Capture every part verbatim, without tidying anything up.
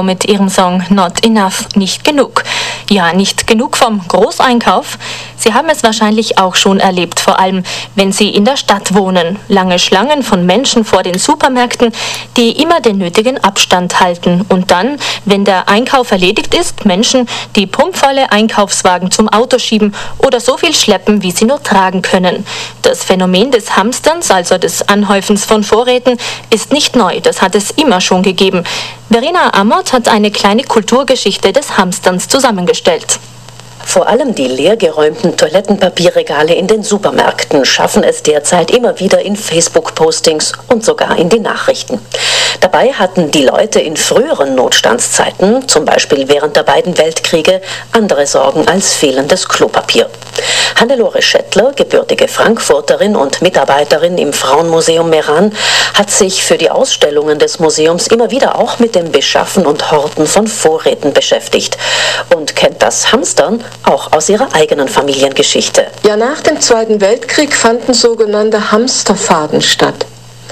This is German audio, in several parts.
Romeo mit ihrem Song Not Enough, nicht genug. Ja, nicht genug vom Großeinkauf. Sie haben es wahrscheinlich auch schon erlebt, vor allem wenn Sie in der Stadt wohnen. Lange Schlangen von Menschen vor den Supermärkten, die immer den nötigen Abstand halten. Und dann, wenn der Einkauf erledigt ist, Menschen, die prunkvolle Einkaufswagen zum Auto schieben oder so viel schleppen, wie sie nur tragen können. Das Phänomen des Hamsterns, also des Anhäufens von Vorräten, ist nicht neu. Das hat es immer schon gegeben. Verena Amott hat eine kleine Kulturgeschichte des Hamsterns zusammengestellt. Vor allem die leergeräumten Toilettenpapierregale in den Supermärkten schaffen es derzeit immer wieder in Facebook-Postings und sogar in die Nachrichten. Dabei hatten die Leute in früheren Notstandszeiten, zum Beispiel während der beiden Weltkriege, andere Sorgen als fehlendes Klopapier. Hannelore Schettler, gebürtige Frankfurterin und Mitarbeiterin im Frauenmuseum Meran, hat sich für die Ausstellungen des Museums immer wieder auch mit dem Beschaffen und Horten von Vorräten beschäftigt und kennt das Hamstern auch aus ihrer eigenen Familiengeschichte. Ja, nach dem Zweiten Weltkrieg fanden sogenannte Hamsterfahrten statt.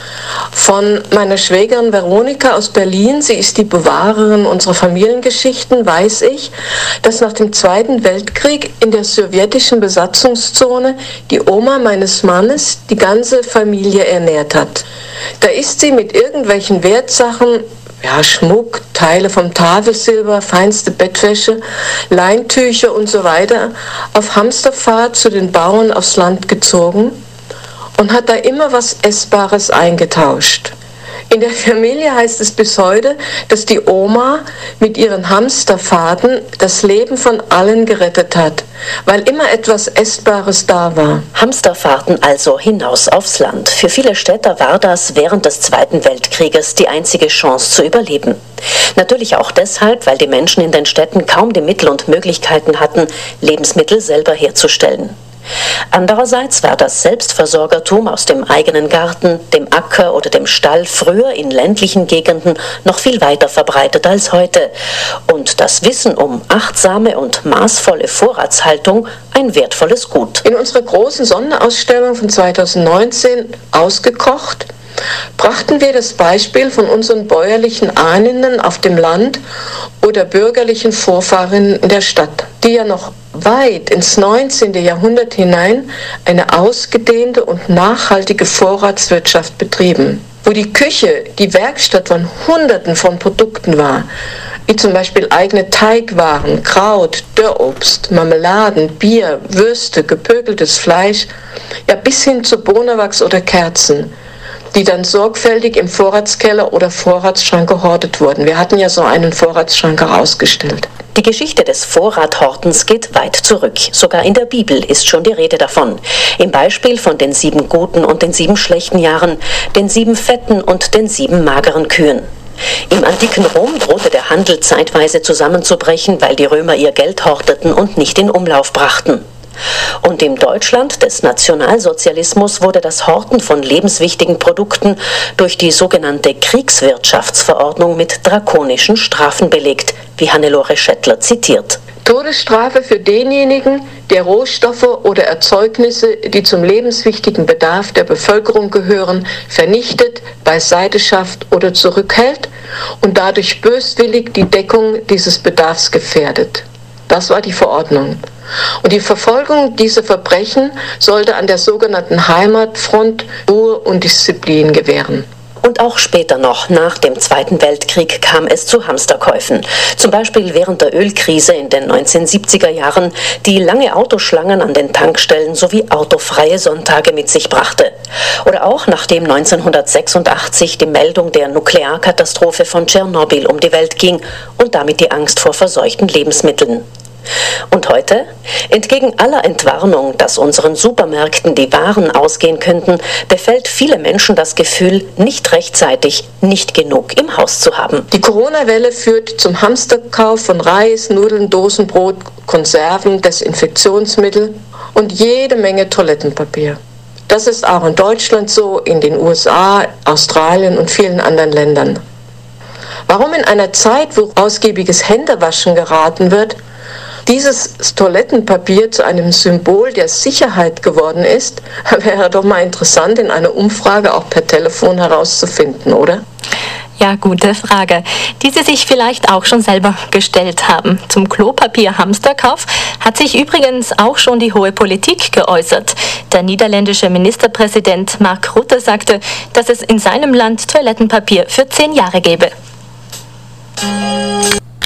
Von meiner Schwägerin Veronika aus Berlin, sie ist die Bewahrerin unserer Familiengeschichten, weiß ich, dass nach dem Zweiten Weltkrieg in der sowjetischen Besatzungszone die Oma meines Mannes die ganze Familie ernährt hat. Da ist sie mit irgendwelchen Wertsachen, ja, Schmuck, Teile vom Tafelsilber, feinste Bettwäsche, Leintücher und so weiter, auf Hamsterfahrt zu den Bauern aufs Land gezogen und hat da immer was Essbares eingetauscht. In der Familie heißt es bis heute, dass die Oma mit ihren Hamsterfahrten das Leben von allen gerettet hat, weil immer etwas Essbares da war. Hamsterfahrten also hinaus aufs Land. Für viele Städter war das während des Zweiten Weltkrieges die einzige Chance zu überleben. Natürlich auch deshalb, weil die Menschen in den Städten kaum die Mittel und Möglichkeiten hatten, Lebensmittel selber herzustellen. Andererseits war das Selbstversorgertum aus dem eigenen Garten, dem Acker oder dem Stall früher in ländlichen Gegenden noch viel weiter verbreitet als heute und das Wissen um achtsame und maßvolle Vorratshaltung ein wertvolles Gut. In unserer großen Sonderausstellung von zweitausendneunzehn Ausgekocht brachten wir das Beispiel von unseren bäuerlichen Ahnen auf dem Land oder bürgerlichen Vorfahren in der Stadt, die ja noch weit ins neunzehnte Jahrhundert hinein eine ausgedehnte und nachhaltige Vorratswirtschaft betrieben, wo die Küche die Werkstatt von Hunderten von Produkten war, wie zum Beispiel eigene Teigwaren, Kraut, Dörrobst, Marmeladen, Bier, Würste, gepökeltes Fleisch, ja bis hin zu Bohnenwachs oder Kerzen, die dann sorgfältig im Vorratskeller oder Vorratsschrank gehortet wurden. Wir hatten ja so einen Vorratsschrank herausgestellt. Die Geschichte des Vorrathortens geht weit zurück. Sogar in der Bibel ist schon die Rede davon. Im Beispiel von den sieben guten und den sieben schlechten Jahren, den sieben fetten und den sieben mageren Kühen. Im antiken Rom drohte der Handel zeitweise zusammenzubrechen, weil die Römer ihr Geld horteten und nicht in Umlauf brachten. Und im Deutschland des Nationalsozialismus wurde das Horten von lebenswichtigen Produkten durch die sogenannte Kriegswirtschaftsverordnung mit drakonischen Strafen belegt, wie Hannelore Schettler zitiert. Todesstrafe für denjenigen, der Rohstoffe oder Erzeugnisse, die zum lebenswichtigen Bedarf der Bevölkerung gehören, vernichtet, beiseite schafft oder zurückhält und dadurch böswillig die Deckung dieses Bedarfs gefährdet. Das war die Verordnung. Und die Verfolgung dieser Verbrechen sollte an der sogenannten Heimatfront Ruhe und Disziplin gewähren. Und auch später noch, nach dem Zweiten Weltkrieg, kam es zu Hamsterkäufen. Zum Beispiel während der Ölkrise in den neunzehnhundertsiebziger Jahren, die lange Autoschlangen an den Tankstellen sowie autofreie Sonntage mit sich brachte. Oder auch nachdem neunzehnhundertsechsundachtzig die Meldung der Nuklearkatastrophe von Tschernobyl um die Welt ging und damit die Angst vor verseuchten Lebensmitteln. Und heute? Entgegen aller Entwarnung, dass unseren Supermärkten die Waren ausgehen könnten, befällt viele Menschen das Gefühl, nicht rechtzeitig, nicht genug im Haus zu haben. Die Corona-Welle führt zum Hamsterkauf von Reis, Nudeln, Dosenbrot, Konserven, Desinfektionsmittel und jede Menge Toilettenpapier. Das ist auch in Deutschland so, in den U S A, Australien und vielen anderen Ländern. Warum in einer Zeit, wo ausgiebiges Händewaschen geraten wird, dieses Toilettenpapier zu einem Symbol der Sicherheit geworden ist, wäre doch mal interessant in einer Umfrage auch per Telefon herauszufinden, oder? Ja, gute Frage, die Sie sich vielleicht auch schon selber gestellt haben. Zum Klopapier-Hamsterkauf hat sich übrigens auch schon die hohe Politik geäußert. Der niederländische Ministerpräsident Mark Rutte sagte, dass es in seinem Land Toilettenpapier für zehn Jahre gäbe.